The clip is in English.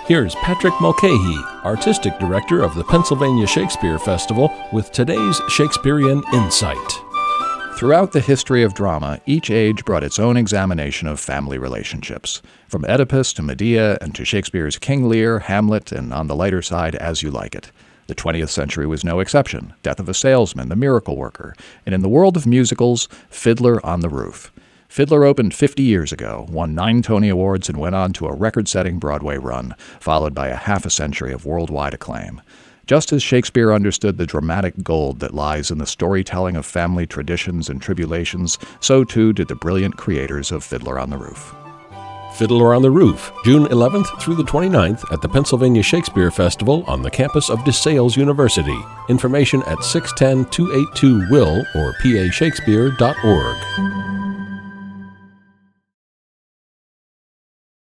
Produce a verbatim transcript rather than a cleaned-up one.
Here's Patrick Mulcahy, Artistic Director of the Pennsylvania Shakespeare Festival, with today's Shakespearean Insight. Throughout the history of drama, each age brought its own examination of family relationships. From Oedipus to Medea and to Shakespeare's King Lear, Hamlet, and on the lighter side, As You Like It. The twentieth century was no exception. Death of a Salesman, The Miracle Worker, and in the world of musicals, Fiddler on the Roof. Fiddler opened fifty years ago, won nine Tony Awards, and went on to a record-setting Broadway run, followed by a half a century of worldwide acclaim. Just as Shakespeare understood the dramatic gold that lies in the storytelling of family traditions and tribulations, so too did the brilliant creators of Fiddler on the Roof. Fiddler on the Roof, June eleventh through the twenty-ninth at the Pennsylvania Shakespeare Festival on the campus of DeSales University. Information at six one zero, two eight two, W I L L or p a shakespeare dot org.